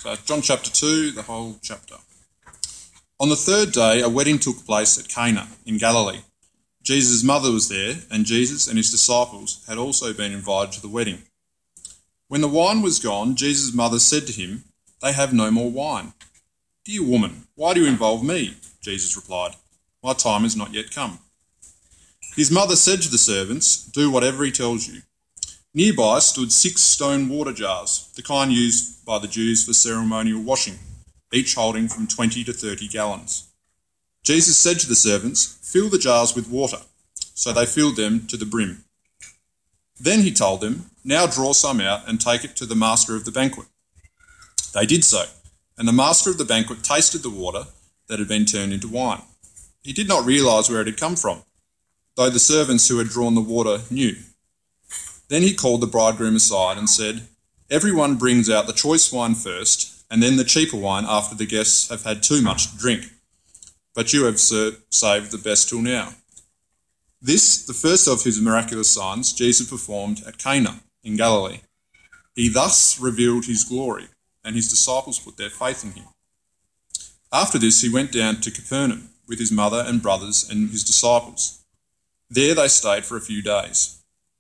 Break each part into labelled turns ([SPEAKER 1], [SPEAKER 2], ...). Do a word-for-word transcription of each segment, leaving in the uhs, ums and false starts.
[SPEAKER 1] So John chapter two, the whole chapter. On the third day, a wedding took place at Cana in Galilee. Jesus' mother was there, and Jesus and his disciples had also been invited to the wedding. When the wine was gone, Jesus' mother said to him, "They have no more wine." "Dear woman, why do you involve me?" Jesus replied, "My time has not yet come." His mother said to the servants, "Do whatever he tells you." Nearby stood six stone water jars, the kind used by the Jews for ceremonial washing, each holding from twenty to thirty gallons. Jesus said to the servants, "Fill the jars with water." So they filled them to the brim. Then he told them, "Now draw some out and take it to the master of the banquet." They did so, and the master of the banquet tasted the water that had been turned into wine. He did not realise where it had come from, though the servants who had drawn the water knew. Then he called the bridegroom aside and said, "Everyone brings out the choice wine first, and then the cheaper wine after the guests have had too much to drink. But you have saved the best till now." This, the first of his miraculous signs, Jesus performed at Cana in Galilee. He thus revealed his glory, and his disciples put their faith in him. After this, he went down to Capernaum with his mother and brothers and his disciples. There they stayed for a few days.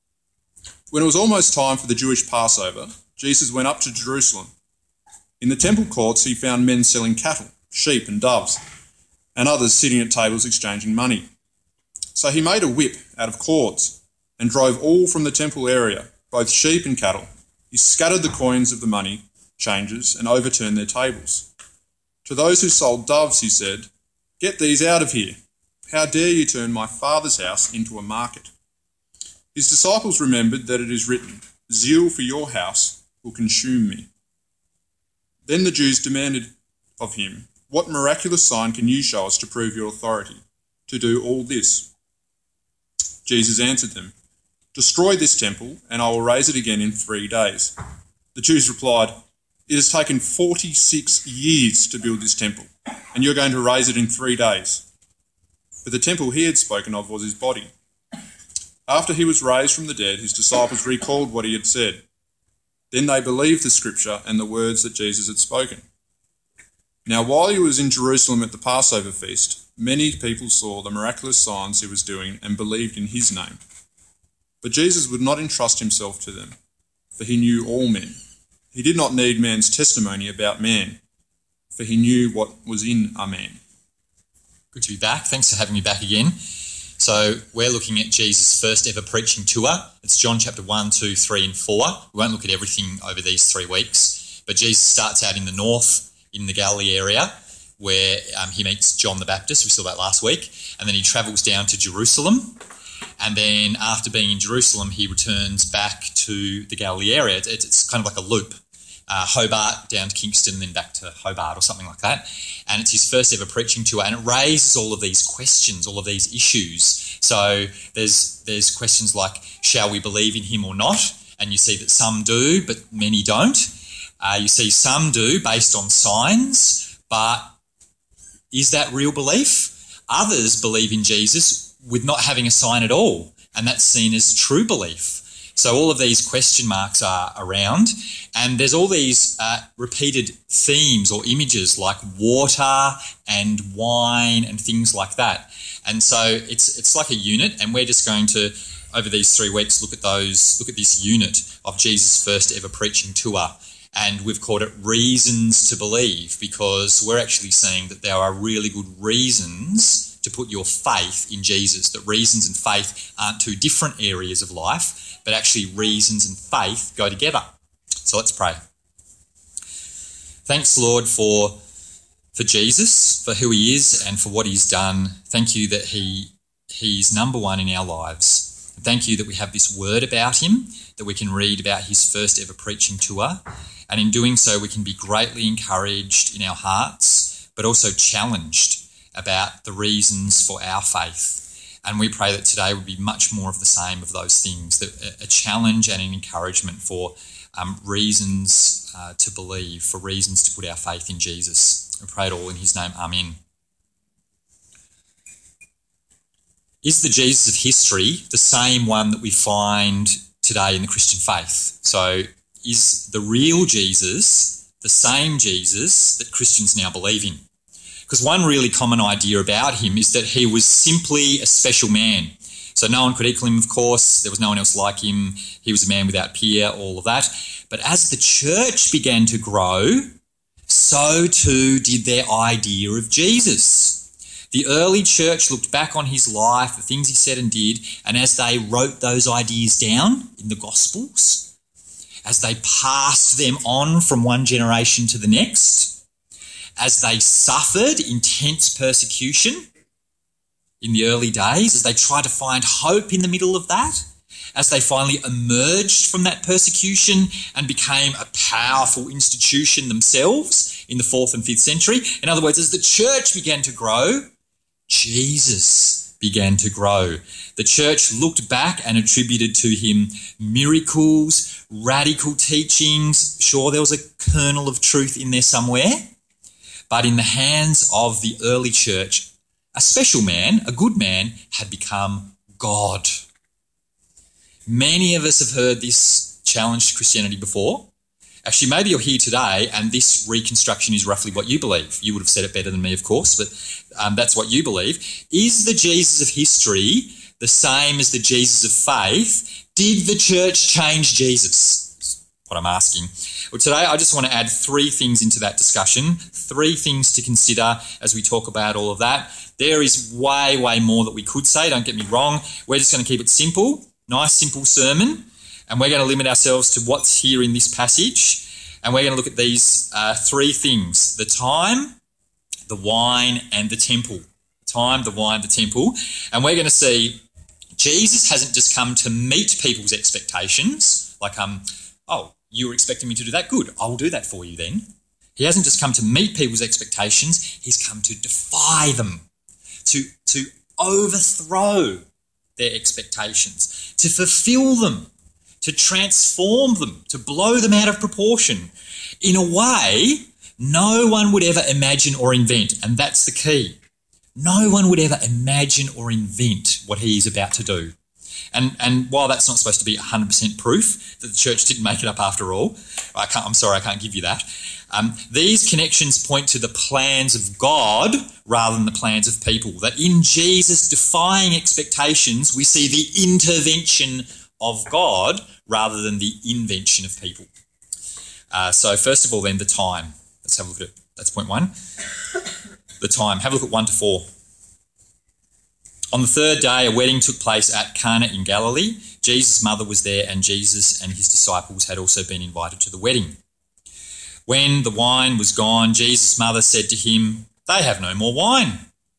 [SPEAKER 1] When it was almost time for the Jewish Passover, Jesus went up to Jerusalem. In the temple courts, he found men selling cattle, sheep and doves, and others sitting at tables exchanging money. So he made a whip out of cords and drove all from the temple area, both sheep and cattle. He scattered the coins of the money changers and overturned their tables. To those who sold doves, he said, "Get these out of here. How dare you turn my Father's house into a market?" His disciples remembered that it is written, "Zeal for your house will consume me." Then the Jews demanded of him, "What miraculous sign can you show us to prove your authority to do all this?" Jesus answered them, "Destroy this temple, and I will raise it again in three days." The Jews replied, "It has taken forty-six years to build this temple, and you're going to raise it in three days." But the temple he had spoken of was his body. After he was raised from the dead, his disciples recalled what he had said. Then they believed the scripture and the words that Jesus had spoken. Now, while he was in Jerusalem at the Passover feast, many people saw the miraculous signs he was doing and believed in his name. But Jesus would not entrust himself to them, for he knew all men. He did not need man's testimony about man, for he knew what was in a man.
[SPEAKER 2] Good to be back. Thanks for having me back again. So we're looking at Jesus' first ever preaching tour. It's John chapter one, two, three and four. We won't look at everything over these three weeks, but Jesus starts out in the north, in the Galilee area, where um, he meets John the Baptist. We saw that last week. And then he travels down to Jerusalem. And then after being in Jerusalem, he returns back to the Galilee area. It's, it's kind of like a loop. Uh, Hobart down to Kingston, then back to Hobart or something like that. And it's his first ever preaching tour, and it raises all of these questions, all of these issues. So there's there's questions like, shall we believe in him or not? And you see that some do, but many don't. Uh, you see some do based on signs, but is that real belief? Others believe in Jesus with not having a sign at all, and that's seen as true belief. So all of these question marks are around, and there's all these uh, repeated themes or images like water and wine and things like that. And so it's it's like a unit, and we're just going to, over these three weeks, look at those, look at this unit of Jesus' first ever preaching tour. And we've called it Reasons to Believe, because we're actually seeing that there are really good reasons to put your faith in Jesus, that reasons and faith aren't two different areas of life, but actually reasons and faith go together. So let's pray. Thanks, Lord, for for Jesus, for who he is and for what he's done. Thank you that he he's number one in our lives. And thank you that we have this word about him, that we can read about his first ever preaching tour. And in doing so, we can be greatly encouraged in our hearts, but also challenged about the reasons for our faith. And we pray that today would be much more of the same of those things, that a challenge and an encouragement for um, reasons uh, to believe, for reasons to put our faith in Jesus. We pray it all in his name. Amen. Is the Jesus of history the same one that we find today in the Christian faith? So is the real Jesus the same Jesus that Christians now believe in. Because one really common idea about him is that he was simply a special man. So no one could equal him, of course. There was no one else like him. He was a man without peer, all of that. But as the church began to grow, so too did their idea of Jesus. The early church looked back on his life, the things he said and did, and as they wrote those ideas down in the Gospels, as they passed them on from one generation to the next, as they suffered intense persecution in the early days, as they tried to find hope in the middle of that, as they finally emerged from that persecution and became a powerful institution themselves in the fourth and fifth century. In other words, as the church began to grow, Jesus began to grow. The church looked back and attributed to him miracles, radical teachings. Sure, there was a kernel of truth in there somewhere, but in the hands of the early church, a special man, a good man, had become God. Many of us have heard this challenge to Christianity before. Actually, maybe you're here today and this reconstruction is roughly what you believe. You would have said it better than me, of course, but um, that's what you believe. Is the Jesus of history the same as the Jesus of faith? Did the church change Jesus? That's what I'm asking. Well, today I just want to add three things into that discussion, three things to consider as we talk about all of that. There is way, way more that we could say, don't get me wrong. We're just going to keep it simple, nice, simple sermon. And we're going to limit ourselves to what's here in this passage. And we're going to look at these uh, three things: the time, the wine, and the temple. The time, the wine, the temple. And we're going to see Jesus hasn't just come to meet people's expectations, like, um, oh, you were expecting me to do that? Good, I'll do that for you then. He hasn't just come to meet people's expectations, he's come to defy them, to, to overthrow their expectations, to fulfill them, to transform them, to blow them out of proportion in a way no one would ever imagine or invent. And that's the key. No one would ever imagine or invent what he is about to do. And, and while that's not supposed to be one hundred percent proof that the church didn't make it up after all, I can't, I'm sorry, I can't give you that. Um, these connections point to the plans of God rather than the plans of people. That in Jesus defying expectations, we see the intervention of God rather than the invention of people. Uh, so first of all then, the time. Let's have a look at it. That's point one. The time. Have a look at one to four. On the third day, a wedding took place at Cana in Galilee. Jesus' mother was there, and Jesus and his disciples had also been invited to the wedding. When the wine was gone, Jesus' mother said to him, "They have no more wine."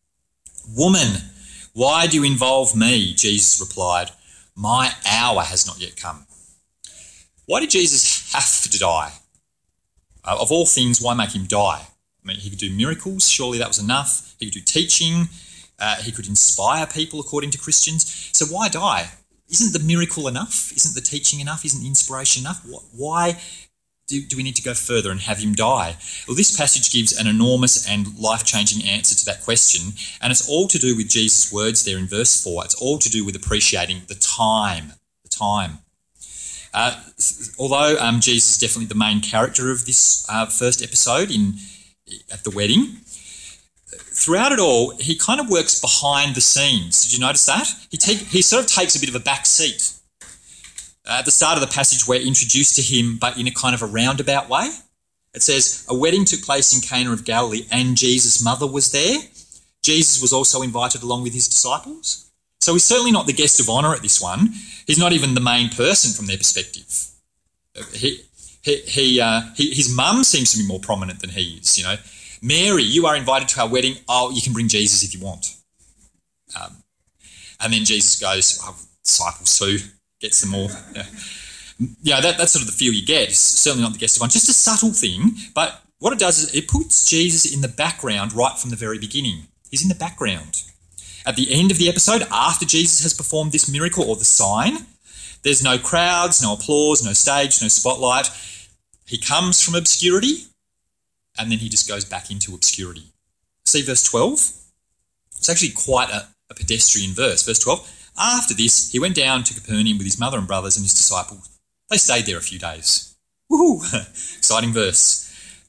[SPEAKER 2] "Woman, why do you involve me?" Jesus replied, "My hour has not yet come." Why did Jesus have to die? Uh, of all things, why make him die? I mean, he could do miracles, surely that was enough. He could do teaching, uh, he could inspire people according to Christians. So why die? Isn't the miracle enough? Isn't the teaching enough? Isn't the inspiration enough? Why do, do we need to go further and have him die? Well, this passage gives an enormous and life-changing answer to that question, and it's all to do with Jesus' words there in verse four. It's all to do with appreciating the time, the time. Uh, although um, Jesus is definitely the main character of this uh, first episode in at the wedding, throughout it all, he kind of works behind the scenes. Did you notice that? He, take, he sort of takes a bit of a back seat. Uh, at the start of the passage, we're introduced to him, but in a kind of a roundabout way. It says, a wedding took place in Cana of Galilee, and Jesus' mother was there. Jesus was also invited along with his disciples. So he's certainly not the guest of honour at this one. He's not even the main person from their perspective. He, he, he, uh, he, his mum seems to be more prominent than he is, you know. Mary, you are invited to our wedding. Oh, you can bring Jesus if you want. Um, and then Jesus goes, oh, disciples too, gets them all. Yeah, yeah that, that's sort of the feel you get. It's certainly not the guest of honour. Just a subtle thing, but what it does is it puts Jesus in the background right from the very beginning. He's in the background. At the end of the episode, after Jesus has performed this miracle or the sign, there's no crowds, no applause, no stage, no spotlight. He comes from obscurity and then he just goes back into obscurity. See verse twelve? It's actually quite a, a pedestrian verse. Verse twelve, after this, he went down to Capernaum with his mother and brothers and his disciples. They stayed there a few days. Woohoo! Exciting verse.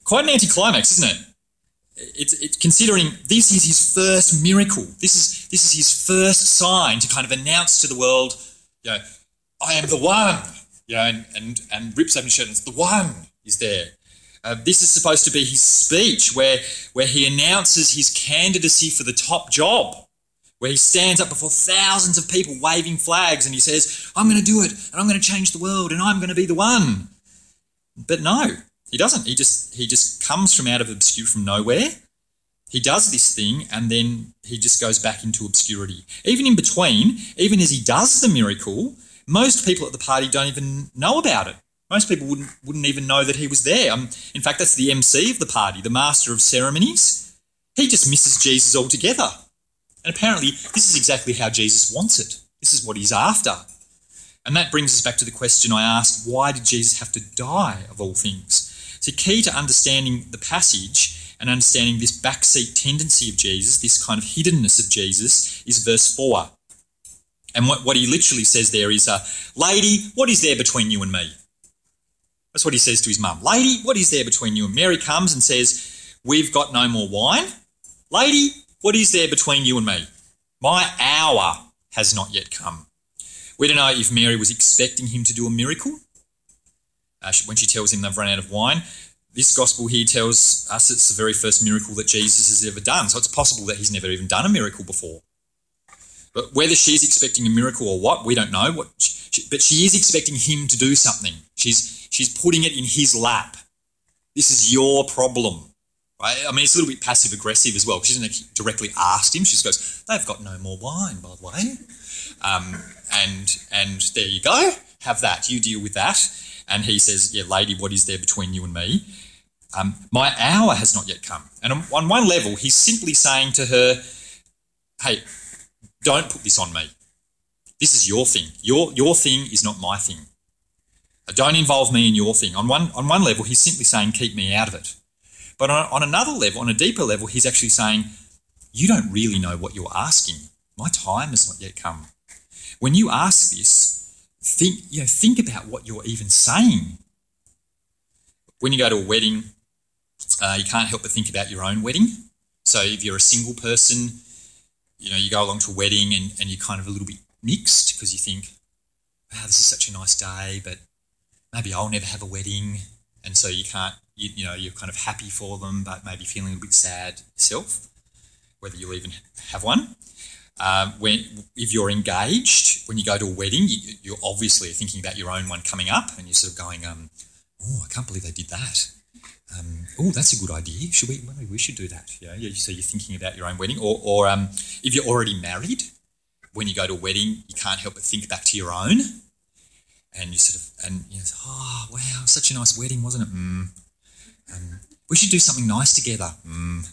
[SPEAKER 2] Quite an anticlimax, isn't it? It's, it's considering this is his first miracle. This is this is his first sign to kind of announce to the world, you know, I am the one. You know, and, and, and rips open his shirt and it's the one is there. Uh, this is supposed to be his speech where, where he announces his candidacy for the top job, where he stands up before thousands of people waving flags and he says, I'm going to do it and I'm going to change the world and I'm going to be the one. But no, he doesn't. He just he just comes from out of obscurity, from nowhere. He does this thing and then he just goes back into obscurity. Even in between, even as he does the miracle, most people at the party don't even know about it. Most people wouldn't wouldn't even know that he was there. Um, in fact, that's the M C of the party, the master of ceremonies. He just misses Jesus altogether. And apparently this is exactly how Jesus wants it. This is what he's after. And that brings us back to the question I asked, why did Jesus have to die of all things? So key to understanding the passage and understanding this backseat tendency of Jesus, this kind of hiddenness of Jesus, is verse four. And what, what he literally says there is, uh, lady, what is there between you and me? That's what he says to his mum. Lady, what is there between you? And Mary comes and says, we've got no more wine. Lady, what is there between you and me? My hour has not yet come. We don't know if Mary was expecting him to do a miracle uh, when she tells him they've run out of wine. This gospel here tells us it's the very first miracle that Jesus has ever done. So it's possible that he's never even done a miracle before. But whether she's expecting a miracle or what, we don't know. What, she, but she is expecting him to do something. She's she's putting it in his lap. This is your problem. Right? I mean, it's a little bit passive-aggressive as well. She doesn't directly ask him. She just goes, they've got no more wine, by the way. Um, and and there you go. Have that. You deal with that. And he says, yeah, lady, what is there between you and me? Um, my hour has not yet come. And on, on one level, he's simply saying to her, hey, don't put this on me. This is your thing. Your your thing is not my thing. Don't involve me in your thing. On one on one level, he's simply saying, keep me out of it. But on, on another level, on a deeper level, he's actually saying, you don't really know what you're asking. My time has not yet come. When you ask this, think you know think about what you're even saying. When you go to a wedding, uh, you can't help but think about your own wedding. So if you're a single person, you know, you go along to a wedding and, and you're kind of a little bit mixed because you think, wow, this is such a nice day, but maybe I'll never have a wedding. And so you can't, you, you know, you're kind of happy for them, but maybe feeling a little bit sad yourself, whether you'll even have one. Um, when if you're engaged, when you go to a wedding, you, you're obviously thinking about your own one coming up and you're sort of going, um, oh, I can't believe they did that. Um, oh, that's a good idea. Should we? Maybe we should do that. You know, so you're thinking about your own wedding. Or, or um, if you're already married, when you go to a wedding, you can't help but think back to your own, and you sort of and you know, oh wow, such a nice wedding, wasn't it? Mm. Um, we should do something nice together. Mm.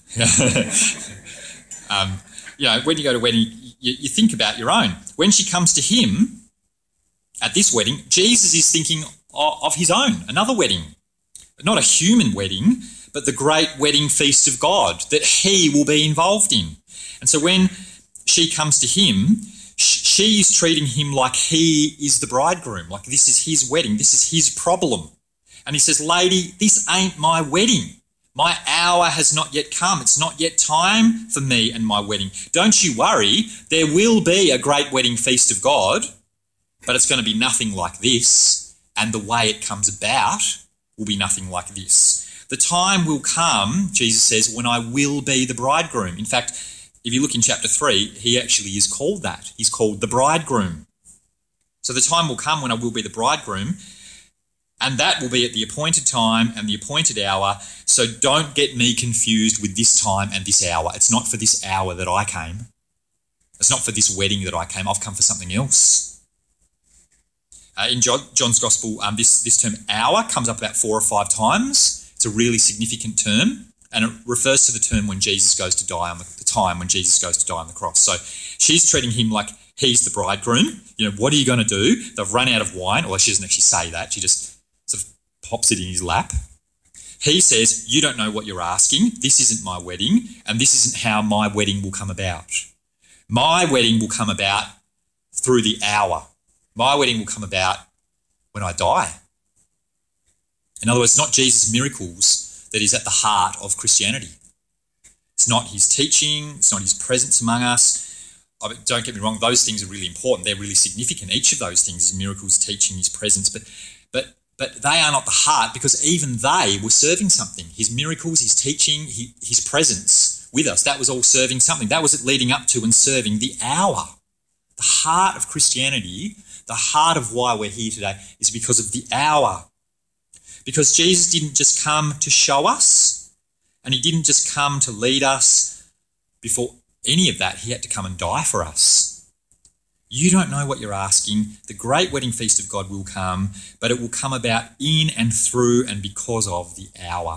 [SPEAKER 2] um, you know, when you go to a wedding, you, you think about your own. When she comes to him at this wedding, Jesus is thinking of, of his own, another wedding. Not a human wedding, but the great wedding feast of God that he will be involved in. And so when she comes to him, she is treating him like he is the bridegroom, like this is his wedding, this is his problem. And he says, lady, this ain't my wedding. My hour has not yet come. It's not yet time for me and my wedding. Don't you worry, there will be a great wedding feast of God, but it's going to be nothing like this. And the way it comes about will be nothing like this. The time will come, Jesus says, when I will be the bridegroom. In fact, if you look in chapter three, he actually is called that. He's called the bridegroom. So the time will come when I will be the bridegroom, and that will be at the appointed time and the appointed hour. So don't get me confused with this time and this hour. It's not for this hour that I came. It's not for this wedding that I came. I've come for something else. Uh, in John, John's Gospel, um, this, this term hour comes up about four or five times. It's a really significant term, and it refers to the term when Jesus goes to die on the, the time when Jesus goes to die on the cross. So she's treating him like he's the bridegroom. You know, what are you going to do? They've run out of wine. Well, she doesn't actually say that. She just sort of pops it in his lap. He says, you don't know what you're asking. This isn't my wedding, and this isn't how my wedding will come about. My wedding will come about through the hour. My wedding will come about when I die. In other words, not Jesus' miracles that is at the heart of Christianity. It's not his teaching, it's not his presence among us. I mean, don't get me wrong, those things are really important. They're really significant. Each of those things, his miracles, teaching, his presence, but but but they are not the heart, because even they were serving something. His miracles, his teaching, he, his presence with us, that was all serving something. That was it leading up to and serving the hour. The heart of Christianity, the heart of why we're here today, is because of the hour. Because Jesus didn't just come to show us, and he didn't just come to lead us. Before any of that, he had to come and die for us. You don't know what you're asking. The great wedding feast of God will come, but it will come about in and through and because of the hour.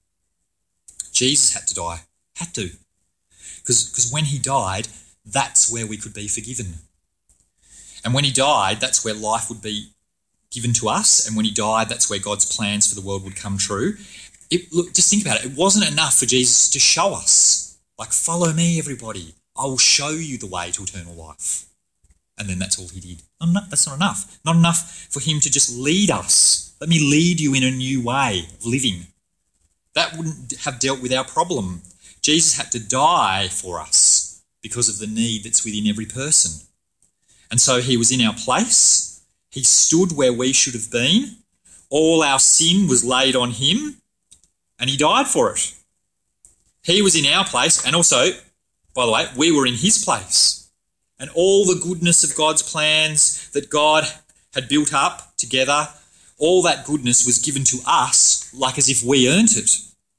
[SPEAKER 2] Jesus had to die. Had to. Because because when he died, that's where we could be forgiven. And when he died, that's where life would be given to us. And when he died, that's where God's plans for the world would come true. It, look, just think about it. It wasn't enough for Jesus to show us, like, follow me, everybody. I will show you the way to eternal life. And then that's all he did. Not enough, that's not enough. Not enough for him to just lead us. Let me lead you in a new way of living. That wouldn't have dealt with our problem. Jesus had to die for us because of the need that's within every person. And so he was in our place. He stood where we should have been. All our sin was laid on him, and he died for it. He was in our place, and also, by the way, we were in his place. And all the goodness of God's plans that God had built up together, all that goodness was given to us like as if we earned it.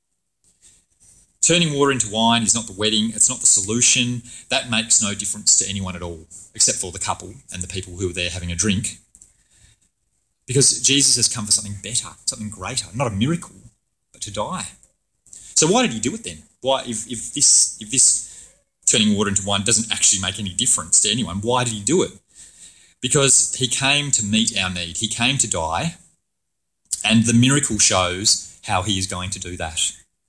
[SPEAKER 2] Turning water into wine is not the wedding, it's not the solution. That makes no difference to anyone at all, except for the couple and the people who were there having a drink. Because Jesus has come for something better, something greater, not a miracle, but to die. So why did he do it then? Why, if, if this if this turning water into wine doesn't actually make any difference to anyone, why did he do it? Because he came to meet our need. He came to die, and the miracle shows how he is going to do that.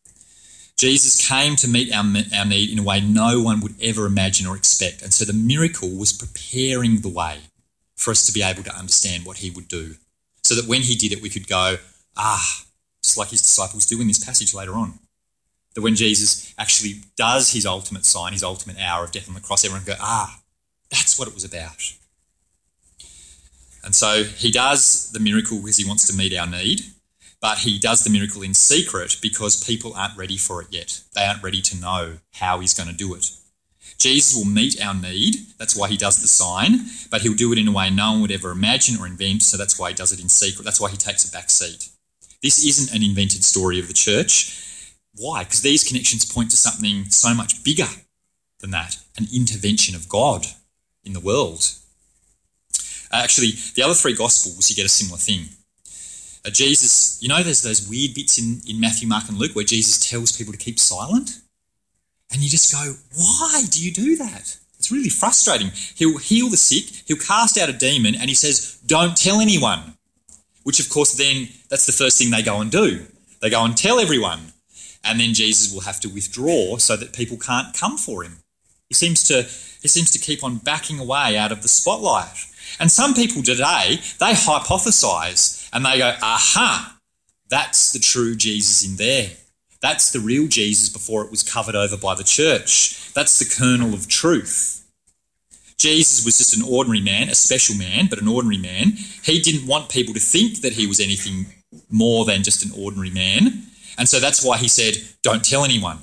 [SPEAKER 2] Jesus came to meet our, our need in a way no one would ever imagine or expect, and so the miracle was preparing the way for us to be able to understand what he would do, so that when he did it we could go, ah, just like his disciples do in this passage later on. That when Jesus actually does his ultimate sign, his ultimate hour of death on the cross, everyone can go, ah, that's what it was about. And so he does the miracle because he wants to meet our need, but he does the miracle in secret because people aren't ready for it yet. They aren't ready to know how he's going to do it. Jesus will meet our need, that's why he does the sign, but he'll do it in a way no one would ever imagine or invent, so that's why he does it in secret. That's why he takes a back seat. This isn't an invented story of the church. Why? Because these connections point to something so much bigger than that, an intervention of God in the world. Uh, actually, the other three Gospels, you get a similar thing. Uh, Jesus, you know there's those weird bits in, in Matthew, Mark and Luke where Jesus tells people to keep silent? And you just go, why do you do that? It's really frustrating. He'll heal the sick, he'll cast out a demon, and he says, don't tell anyone. Which, of course, then that's the first thing they go and do. They go and tell everyone. And then Jesus will have to withdraw so that people can't come for him. He seems to he seems to keep on backing away out of the spotlight. And some people today, they hypothesise and they go, aha, that's the true Jesus in there. That's the real Jesus before it was covered over by the church. That's the kernel of truth. Jesus was just an ordinary man, a special man, but an ordinary man. He didn't want people to think that he was anything more than just an ordinary man. And so that's why he said, don't tell anyone.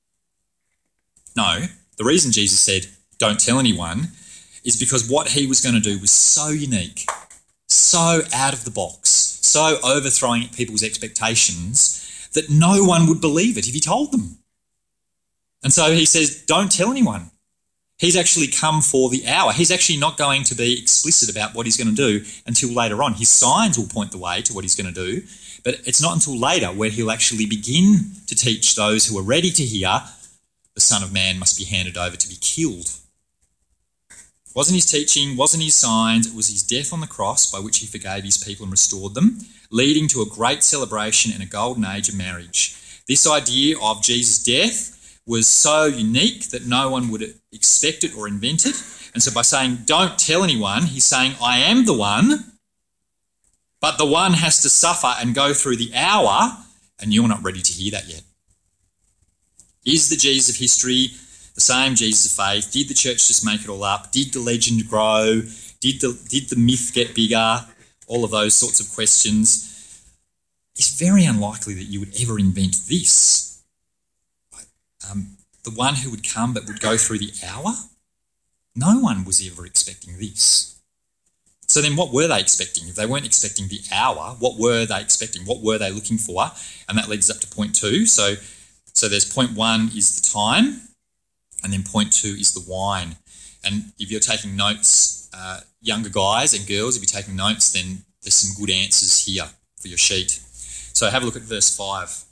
[SPEAKER 2] No, the reason Jesus said, don't tell anyone, is because what he was going to do was so unique, so out of the box, so overthrowing people's expectations that no one would believe it if he told them. And so he says, don't tell anyone. He's actually come for the hour. He's actually not going to be explicit about what he's going to do until later on. His signs will point the way to what he's going to do, but it's not until later where he'll actually begin to teach those who are ready to hear, the Son of Man must be handed over to be killed. It wasn't his teaching, wasn't his signs, it was his death on the cross by which he forgave his people and restored them, leading to a great celebration and a golden age of marriage. This idea of Jesus' death was so unique that no one would expect it or invent it. And so by saying, don't tell anyone, he's saying, I am the one, but the one has to suffer and go through the hour and you're not ready to hear that yet. Is the Jesus of history the same Jesus of faith? Did the church just make it all up? Did the legend grow? Did the, did the myth get bigger? All of those sorts of questions. It's very unlikely that you would ever invent this. Um, the one who would come but would go through the hour? No one was ever expecting this. So then what were they expecting? If they weren't expecting the hour, what were they expecting? What were they looking for? And that leads us up to point two. So, so there's point one is the time, and then point two is the wine. And if you're taking notes, uh, younger guys and girls, if you're taking notes, then there's some good answers here for your sheet. So have a look at verse five.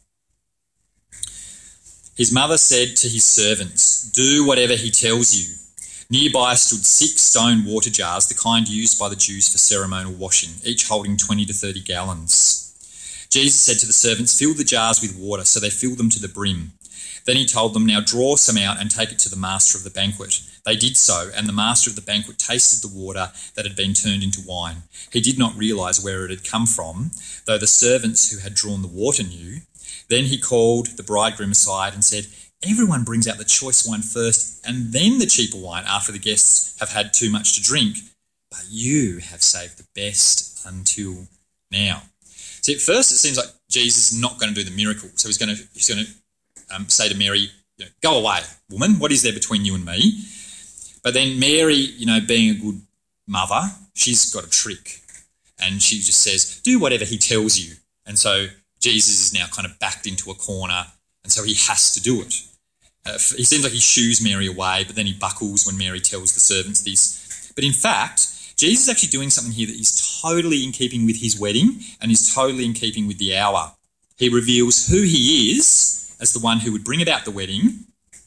[SPEAKER 2] His mother said to his servants, "Do whatever he tells you." Nearby stood six stone water jars, the kind used by the Jews for ceremonial washing, each holding twenty to thirty gallons. Jesus said to the servants, "Fill the jars with water," so they filled them to the brim. Then he told them, "Now draw some out and take it to the master of the banquet." They did so, and the master of the banquet tasted the water that had been turned into wine. He did not realise where it had come from, though the servants who had drawn the water knew. Then he called the bridegroom aside and said, "Everyone brings out the choice wine first and then the cheaper wine after the guests have had too much to drink. But you have saved the best until now." See, at first it seems like Jesus is not going to do the miracle. So he's going to, he's going to um, say to Mary, you know, "Go away, woman. What is there between you and me?" But then Mary, you know, being a good mother, she's got a trick. And she just says, "Do whatever he tells you." And so Jesus is now kind of backed into a corner, and so he has to do it. Uh, he seems like he shoos Mary away, but then he buckles when Mary tells the servants this. But in fact, Jesus is actually doing something here that is totally in keeping with his wedding and is totally in keeping with the hour. He reveals who he is as the one who would bring about the wedding,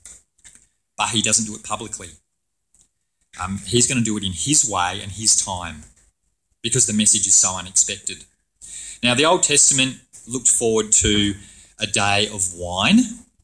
[SPEAKER 2] but he doesn't do it publicly. Um, he's going to do it in his way and his time because the message is so unexpected. Now, the Old Testament looked forward to a day of wine.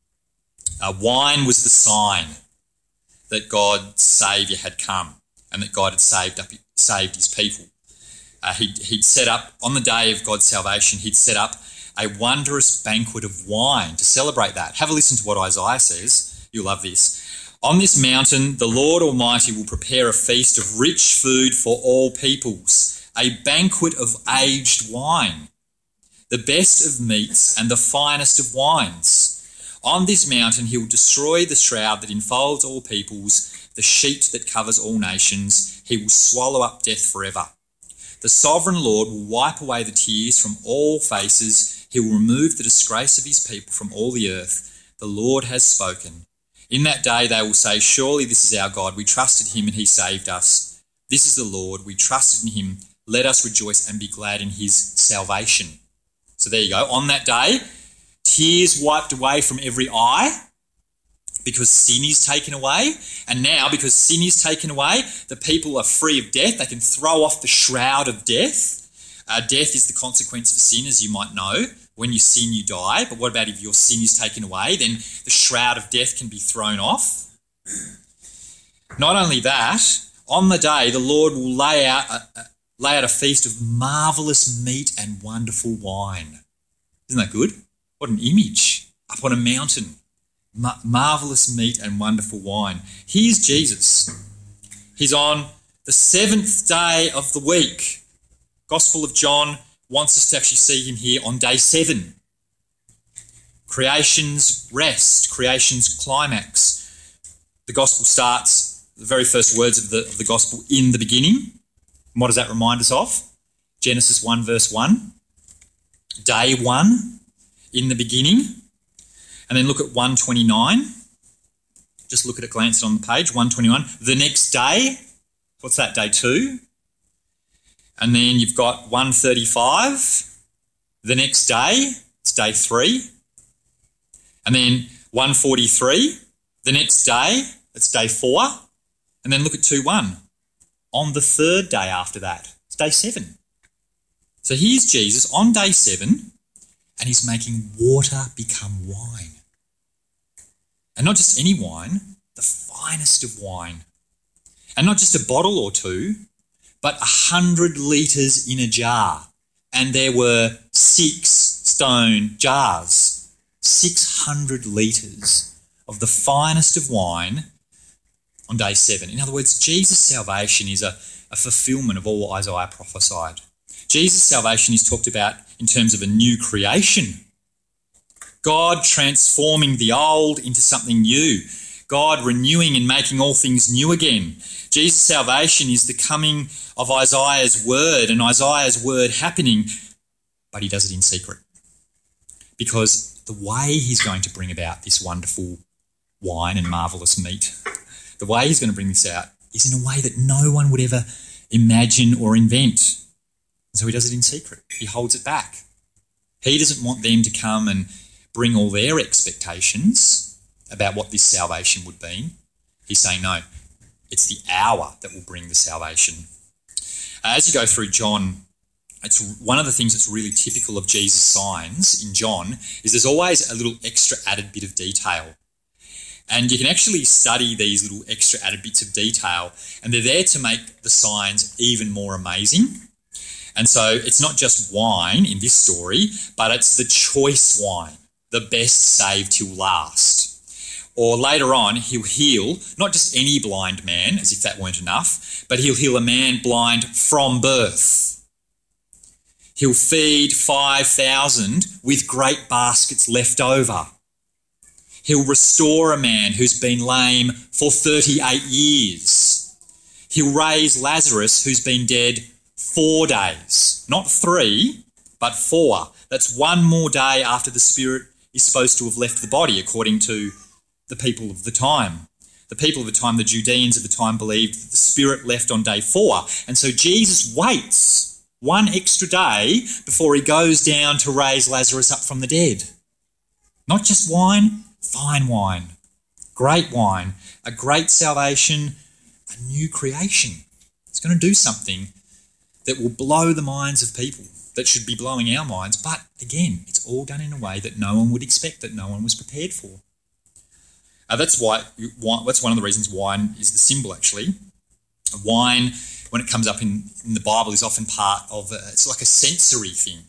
[SPEAKER 2] Uh, wine was the sign that God's Saviour had come and that God had saved up, saved his people. Uh, he'd, he'd set up, on the day of God's salvation, he'd set up a wondrous banquet of wine to celebrate that. Have a listen to what Isaiah says. You'll love this. "On this mountain, the Lord Almighty will prepare a feast of rich food for all peoples, a banquet of aged wine, the best of meats and the finest of wines. On this mountain he will destroy the shroud that enfolds all peoples, the sheet that covers all nations. He will swallow up death forever. The sovereign Lord will wipe away the tears from all faces. He will remove the disgrace of his people from all the earth. The Lord has spoken. In that day they will say, 'Surely this is our God. We trusted him and he saved us. This is the Lord. We trusted in him. Let us rejoice and be glad in his salvation.'" So there you go. On that day, tears wiped away from every eye because sin is taken away. And now, because sin is taken away, the people are free of death. They can throw off the shroud of death. Uh, death is the consequence for sin, as you might know. When you sin, you die. But what about if your sin is taken away? Then the shroud of death can be thrown off. Not only that, on the day, the Lord will lay out a, a, lay out a feast of marvellous meat and wonderful wine. Isn't that good? What an image. Up on a mountain. Ma- marvellous meat and wonderful wine. Here's Jesus. He's on the seventh day of the week. Gospel of John wants us to actually see him here on day seven. Creation's rest, creation's climax. The gospel starts, the very first words of the, of the gospel, "In the beginning." And what does that remind us of? Genesis one verse one. Day one, in the beginning. And then look at one twenty-nine. Just look at it, glance it on the page, one twenty-one. The next day, what's that, day two? And then you've got one thirty-five. The next day, it's day three. And then one forty-three. The next day, it's day four. And then look at two one. On the third day after that, it's day seven. So here's Jesus on day seven, and he's making water become wine. And not just any wine, the finest of wine. And not just a bottle or two, but a hundred litres in a jar. And there were six stone jars, six hundred litres of the finest of wine on day seven. In other words, Jesus' salvation is a, a fulfilment of all Isaiah prophesied. Jesus' salvation is talked about in terms of a new creation. God transforming the old into something new. God renewing and making all things new again. Jesus' salvation is the coming of Isaiah's word and Isaiah's word happening, but he does it in secret. Because the way he's going to bring about this wonderful wine and marvellous meat, the way he's going to bring this out is in a way that no one would ever imagine or invent. So he does it in secret. He holds it back. He doesn't want them to come and bring all their expectations about what this salvation would be. He's saying, no, it's the hour that will bring the salvation. As you go through John, it's one of the things that's really typical of Jesus' signs in John is there's always a little extra added bit of detail. And you can actually study these little extra added bits of detail, and they're there to make the signs even more amazing. And so it's not just wine in this story, but it's the choice wine, the best saved till last. Or later on, he'll heal not just any blind man, as if that weren't enough, but he'll heal a man blind from birth. He'll feed five thousand with great baskets left over. He'll restore a man who's been lame for thirty-eight years. He'll raise Lazarus, who's been dead four days. Not three, but four. That's one more day after the spirit is supposed to have left the body, according to the people of the time. The people of the time, the Judeans of the time, believed that the spirit left on day four. And so Jesus waits one extra day before he goes down to raise Lazarus up from the dead. Not just wine, fine wine, great wine, a great salvation, a new creation. It's going to do something that will blow the minds of people, that should be blowing our minds. But again, it's all done in a way that no one would expect, that no one was prepared for. Uh, that's why, why. That's one of the reasons wine is the symbol, actually. Wine, when it comes up in, in the Bible, is often part of, a, it's like a sensory thing.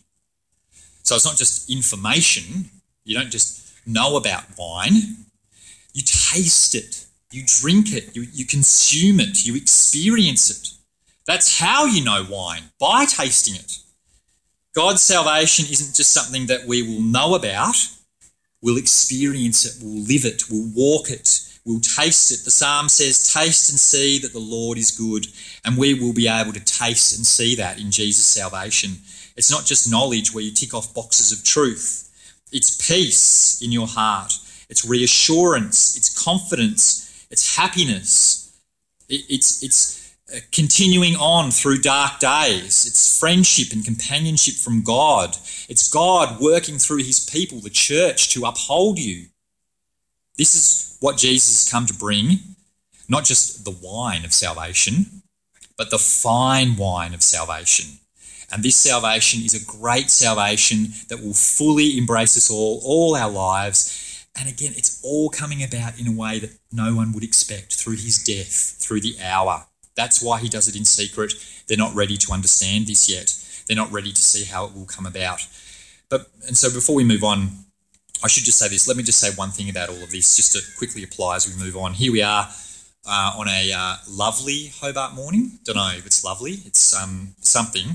[SPEAKER 2] So it's not just information. You don't just know about wine. You taste it. You drink it. You, you consume it. You experience it. That's how you know wine, by tasting it. God's salvation isn't just something that we will know about. We'll experience it, we'll live it, we'll walk it, we'll taste it. The psalm says, taste and see that the Lord is good, and we will be able to taste and see that in Jesus' salvation. It's not just knowledge where you tick off boxes of truth. It's peace in your heart. It's reassurance. It's confidence. It's happiness. It, it's, it's continuing on through dark days. It's friendship and companionship from God. It's God working through his people, the church, to uphold you. This is what Jesus has come to bring, not just the wine of salvation, but the fine wine of salvation. And this salvation is a great salvation that will fully embrace us all, all our lives. And again, it's all coming about in a way that no one would expect, through his death, through the hour. That's why he does it in secret. They're not ready to understand this yet. They're not ready to see how it will come about. But and so before we move on, I should just say this. Let me just say one thing about all of this, just to quickly apply as we move on. Here we are uh, on a uh, lovely Hobart morning. Don't know if it's lovely. It's um, something.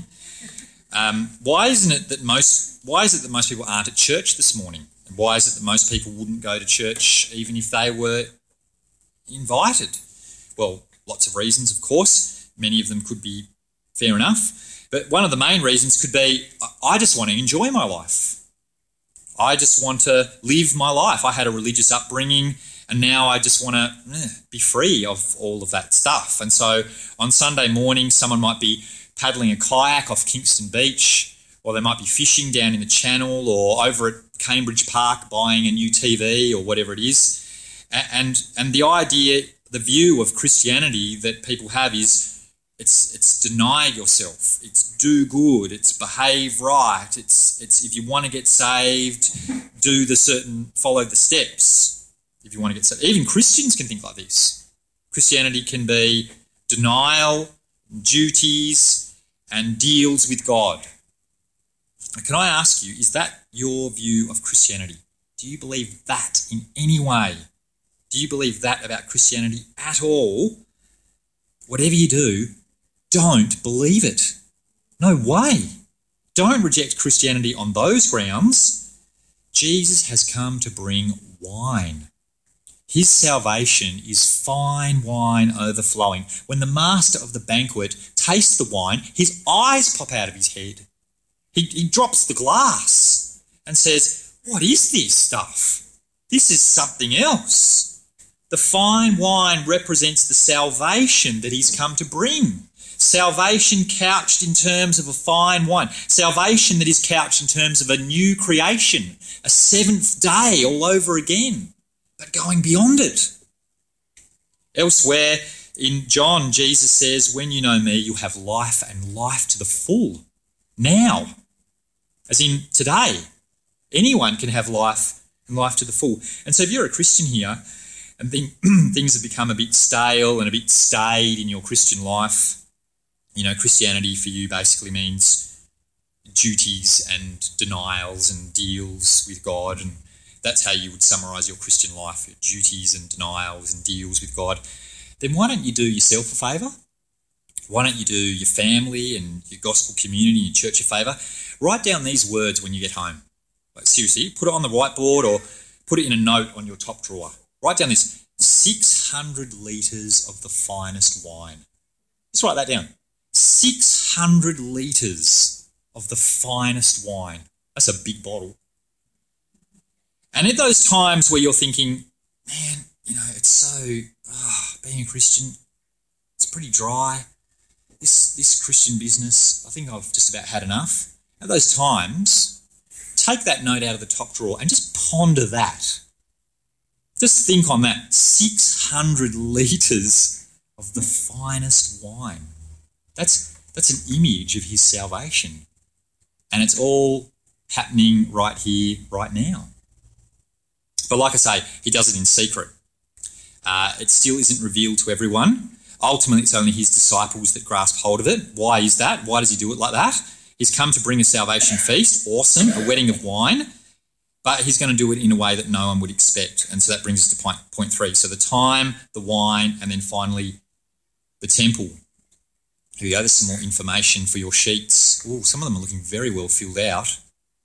[SPEAKER 2] Um, why isn't it that most? Why is it that most people aren't at church this morning? And why is it that most people wouldn't go to church even if they were invited? Well, lots of reasons, of course. Many of them could be fair enough. But one of the main reasons could be, I just want to enjoy my life. I just want to live my life. I had a religious upbringing, and now I just want to eh, be free of all of that stuff. And so on Sunday morning, someone might be paddling a kayak off Kingston Beach, or they might be fishing down in the Channel, or over at Cambridge Park buying a new T V or whatever it is. And, and the idea, the view of Christianity that people have is it's it's deny yourself, it's do good, it's behave right, it's it's if you want to get saved, do the certain, follow the steps. If you want to get saved, even Christians can think like this. Christianity can be denial, duties, and deals with God. Can I ask you, is that your view of Christianity? Do you believe that in any way? Do you believe that about Christianity at all? Whatever you do, don't believe it. No way. Don't reject Christianity on those grounds. Jesus has come to bring wine. His salvation is fine wine overflowing. When the master of the banquet tastes the wine, his eyes pop out of his head. He, he drops the glass and says, "What is this stuff? This is something else." The fine wine represents the salvation that he's come to bring. Salvation couched in terms of a fine wine. Salvation that is couched in terms of a new creation, a seventh day all over again, but going beyond it. Elsewhere in John, Jesus says, "When you know me, you'll have life and life to the full." Now, as in today, anyone can have life and life to the full. And so if you're a Christian here and think, things have become a bit stale and a bit staid in your Christian life, you know, Christianity for you basically means duties and denials and deals with God, and that's how you would summarise your Christian life, your duties and denials and deals with God, then why don't you do yourself a favour? Why don't you do your family and your gospel community and your church a favour? Write down these words when you get home. Like, seriously, put it on the whiteboard or put it in a note on your top drawer. Write down this: six hundred litres of the finest wine. Just write that down. six hundred litres of the finest wine. That's a big bottle. And at those times where you're thinking, man, you know, it's so, oh, being a Christian, it's pretty dry. This, this Christian business, I think I've just about had enough. At those times, take that note out of the top drawer and just ponder that. Just think on that. six hundred litres of the finest wine. That's, that's an image of his salvation. And it's all happening right here, right now. But like I say, he does it in secret. Uh, it still isn't revealed to everyone. Ultimately, it's only his disciples that grasp hold of it. Why is that? Why does he do it like that? He's come to bring a salvation feast, awesome, a wedding of wine, but he's going to do it in a way that no one would expect. And so that brings us to point, point three. So the time, the wine, and then finally the temple. Here we go, there's some more information for your sheets. Ooh, some of them are looking very well filled out.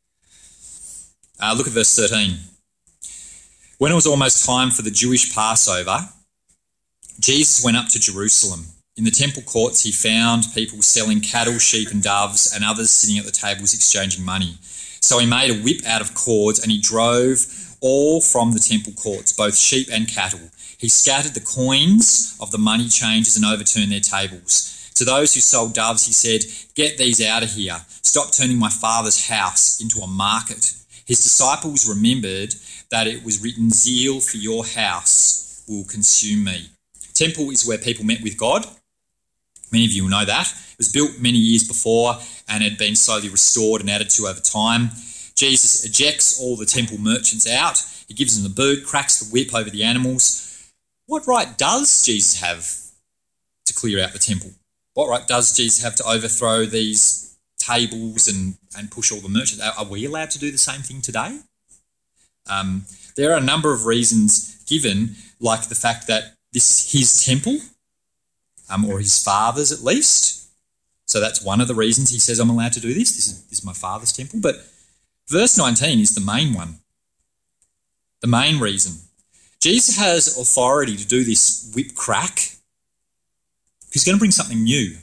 [SPEAKER 2] Uh, look at verse thirteen. When it was almost time for the Jewish Passover, Jesus went up to Jerusalem. In the temple courts, he found people selling cattle, sheep and doves, and others sitting at the tables exchanging money. So he made a whip out of cords and he drove all from the temple courts, both sheep and cattle. He scattered the coins of the money changers and overturned their tables. To those who sold doves, he said, "Get these out of here. Stop turning my Father's house into a market." His disciples remembered that it was written, "Zeal for your house will consume me." Temple is where people met with God. Many of you will know that. It was built many years before and had been slowly restored and added to over time. Jesus ejects all the temple merchants out. He gives them the boot, cracks the whip over the animals. What right does Jesus have to clear out the temple? What right does Jesus have to overthrow these tables and, and push all the merchants? Are we allowed to do the same thing today? Um, there are a number of reasons given, like the fact that this is his temple, um, or his father's at least. So that's one of the reasons he says, "I'm allowed to do this. This is, this is my Father's temple." But verse nineteen is the main one, the main reason. Jesus has authority to do this whip crack. He's going to bring something new.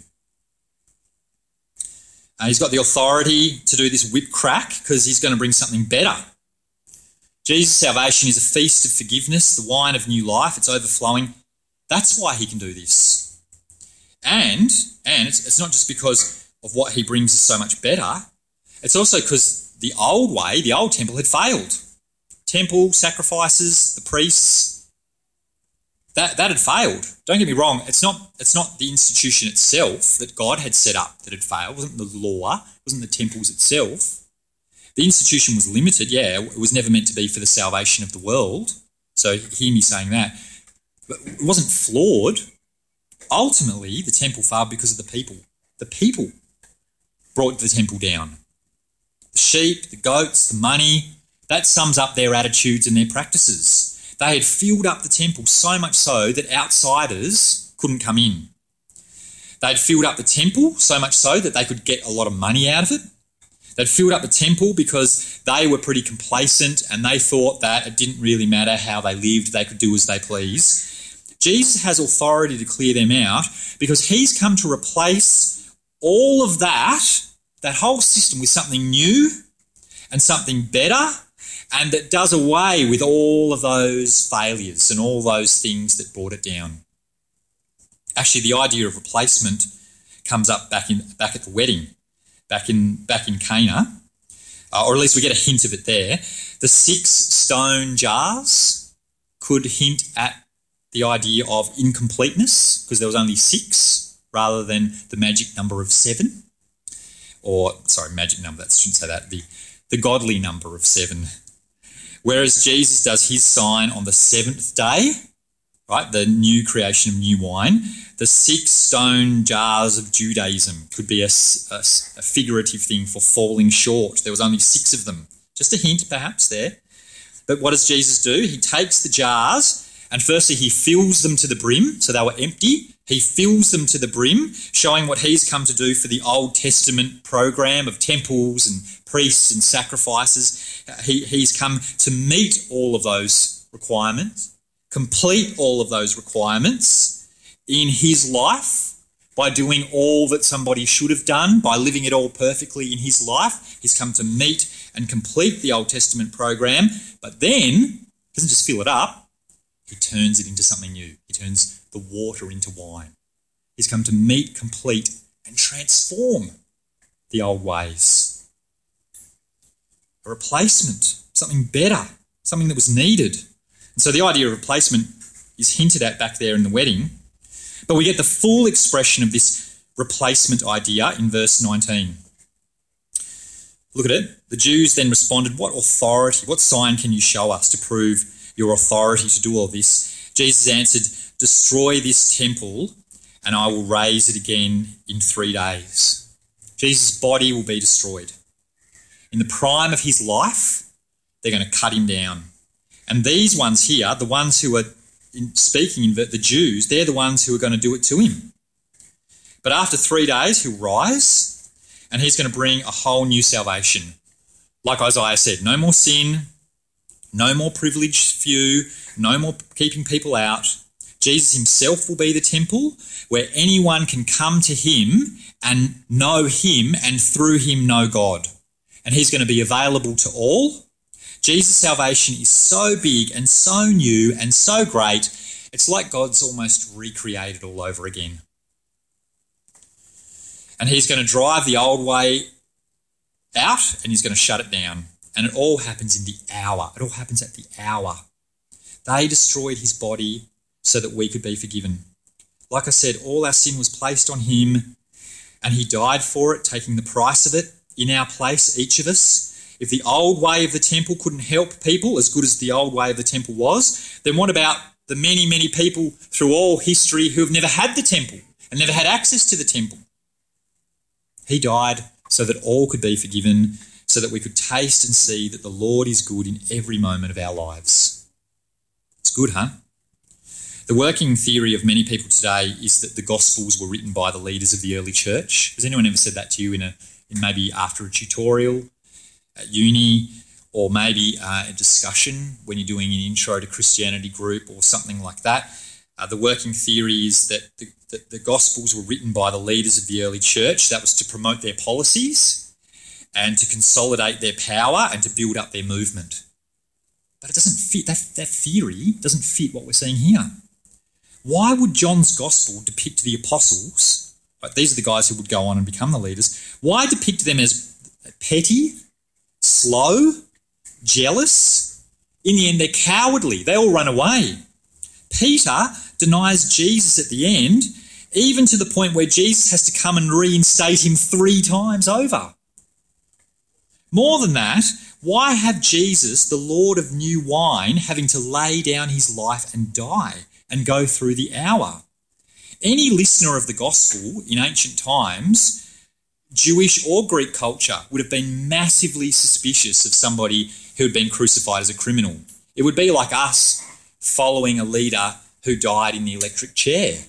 [SPEAKER 2] Uh, he's got the authority to do this whip crack because he's going to bring something better. Jesus' salvation is a feast of forgiveness, the wine of new life. It's overflowing. That's why he can do this. And, and it's, it's not just because of what he brings is so much better. It's also because the old way, the old temple had failed. Temple, sacrifices, the priests, that, that had failed. Don't get me wrong, it's not, it's not the institution itself that God had set up that had failed. It wasn't the law, it wasn't the temples itself. The institution was limited, yeah, it was never meant to be for the salvation of the world. So hear me saying that. But it wasn't flawed. Ultimately, the temple failed because of the people. The people brought the temple down. The The sheep, the goats, the money, that sums up their attitudes and their practices. They had filled up the temple so much so that outsiders couldn't come in. They'd filled up the temple so much so that they could get a lot of money out of it. They'd filled up the temple because they were pretty complacent and they thought that it didn't really matter how they lived, they could do as they please. Jesus has authority to clear them out because he's come to replace all of that, that whole system, with something new and something better, and that does away with all of those failures and all those things that brought it down. Actually, the idea of replacement comes up back in back at the wedding, back in back in Cana, uh, or at least we get a hint of it there. The six stone jars could hint at the idea of incompleteness because there was only six rather than the magic number of seven. Or, sorry, magic number, that shouldn't say that, the, the godly number of seven. Whereas Jesus does his sign on the seventh day, right, the new creation of new wine, the six stone jars of Judaism could be a, a, a figurative thing for falling short. There was only six of them. Just a hint, perhaps, there. But what does Jesus do? He takes the jars and firstly he fills them to the brim, so they were empty. He fills them to the brim, showing what he's come to do for the Old Testament program of temples and priests and sacrifices. He, he's come to meet all of those requirements, complete all of those requirements in his life by doing all that somebody should have done, by living it all perfectly in his life. He's come to meet and complete the Old Testament program, but then he doesn't just fill it up, he turns it into something new. He turns the water into wine. He's come to meet, complete, and transform the old ways. A replacement, something better, something that was needed. And so the idea of replacement is hinted at back there in the wedding, but we get the full expression of this replacement idea in verse nineteen. Look at it. The Jews then responded, "What authority, what sign can you show us to prove your authority to do all this?" Jesus answered, "Destroy this temple and I will raise it again in three days. Jesus' body will be destroyed. In the prime of his life, they're going to cut him down. And these ones here, the ones who are in, speaking in the, the Jews, they're the ones who are going to do it to him. But after three days, he'll rise and he's going to bring a whole new salvation. Like Isaiah said, no more sin, no more privileged few, no more keeping people out. Jesus himself will be the temple where anyone can come to him and know him and through him know God. And he's going to be available to all. Jesus' salvation is so big and so new and so great, it's like God's almost recreated all over again. And he's going to drive the old way out and he's going to shut it down. And it all happens in the hour. It all happens at the hour. They destroyed his body so that we could be forgiven. Like I said, all our sin was placed on him and he died for it, taking the price of it in our place, each of us. If the old way of the temple couldn't help people as good as the old way of the temple was, then what about the many, many people through all history who have never had the temple and never had access to the temple? He died so that all could be forgiven, so that we could taste and see that the Lord is good in every moment of our lives. It's good, huh? The working theory of many people today is that the Gospels were written by the leaders of the early church. Has anyone ever said that to you in a in maybe after a tutorial at uni, or maybe uh, a discussion when you're doing an intro to Christianity group or something like that? Uh, the working theory is that the, that the Gospels were written by the leaders of the early church. That was to promote their policies and to consolidate their power and to build up their movement. But it doesn't fit, that, that theory doesn't fit what we're seeing here. Why would John's Gospel depict the apostles, right, these are the guys who would go on and become the leaders, why depict them as petty, slow, jealous? In the end, they're cowardly. They all run away. Peter denies Jesus at the end, even to the point where Jesus has to come and reinstate him three times over. More than that, why have Jesus, the Lord of new wine, having to lay down his life and die and go through the hour? Any listener of the gospel in ancient times Jewish or Greek culture would have been massively suspicious of somebody who had been crucified as a criminal. It would be like us following a leader who died in the electric chair.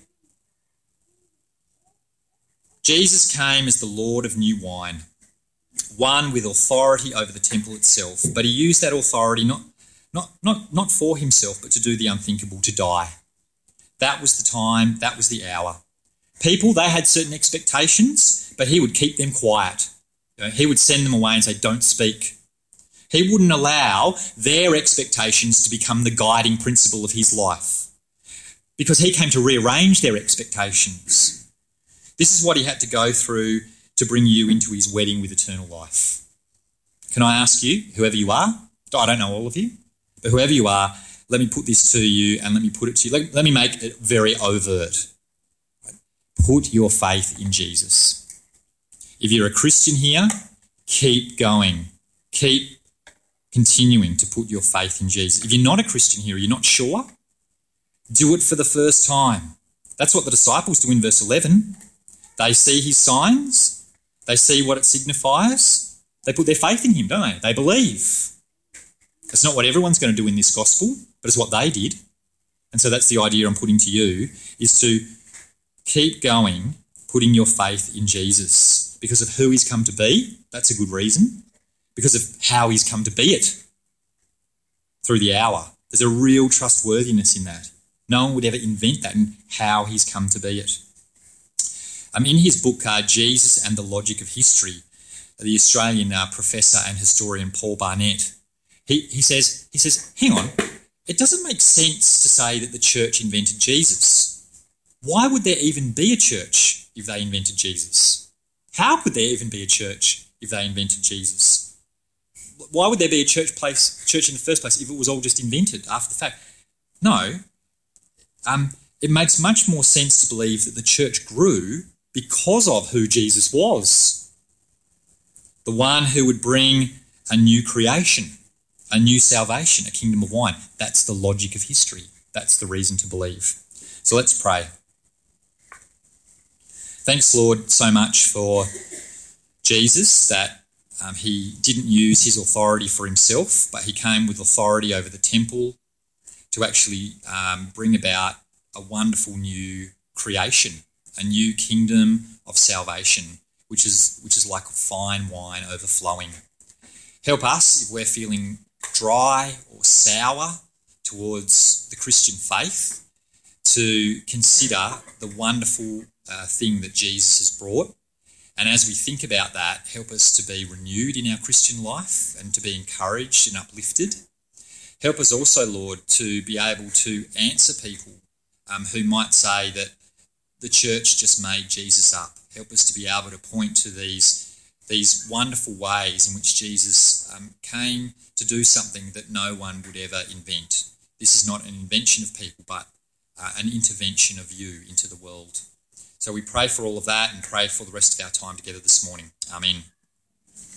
[SPEAKER 2] Jesus came as the Lord of new wine, one with authority over the temple itself, but he used that authority not, not, not, not for himself, but to do the unthinkable, to die. That was the time, that was the hour. People, they had certain expectations, but he would keep them quiet. You know, he would send them away and say, don't speak. He wouldn't allow their expectations to become the guiding principle of his life, because he came to rearrange their expectations. This is what he had to go through to bring you into his wedding with eternal life. Can I ask you, whoever you are, I don't know all of you, but whoever you are, let me put this to you and let me put it to you. Let, let me make it very overt. Put your faith in Jesus. If you're a Christian here, keep going. Keep continuing to put your faith in Jesus. If you're not a Christian here, you're not sure, do it for the first time. That's what the disciples do in verse eleven. They see his signs. They see what it signifies. They put their faith in him, don't they? They believe. It's not what everyone's going to do in this gospel, but it's what they did. And so that's the idea I'm putting to you, is to keep going, putting your faith in Jesus. Because of who he's come to be, that's a good reason. Because of how he's come to be it through the hour. There's a real trustworthiness in that. No one would ever invent that and how he's come to be it. Um, in his book, uh, Jesus and the Logic of History, the Australian uh, professor and historian Paul Barnett, he, he says, he says, hang on, it doesn't make sense to say that the church invented Jesus. Why would there even be a church if they invented Jesus? How could there even be a church if they invented Jesus? Why would there be a church place, church in the first place if it was all just invented after the fact? No. Um, it makes much more sense to believe that the church grew because of who Jesus was. The one who would bring a new creation, a new salvation, a kingdom of wine. That's the logic of history. That's the reason to believe. So let's pray. Thanks, Lord, so much for Jesus, that um, he didn't use his authority for himself, but he came with authority over the temple to actually um, bring about a wonderful new creation, a new kingdom of salvation, which is which is like fine wine overflowing. Help us if we're feeling dry or sour towards the Christian faith to consider the wonderful uh, thing that Jesus has brought. And as we think about that, help us to be renewed in our Christian life and to be encouraged and uplifted. Help us also, Lord, to be able to answer people um, who might say that the church just made Jesus up. Help us to be able to point to these, these wonderful ways in which Jesus um, came to do something that no one would ever invent. This is not an invention of people, but uh, an intervention of you into the world. So we pray for all of that and pray for the rest of our time together this morning. Amen.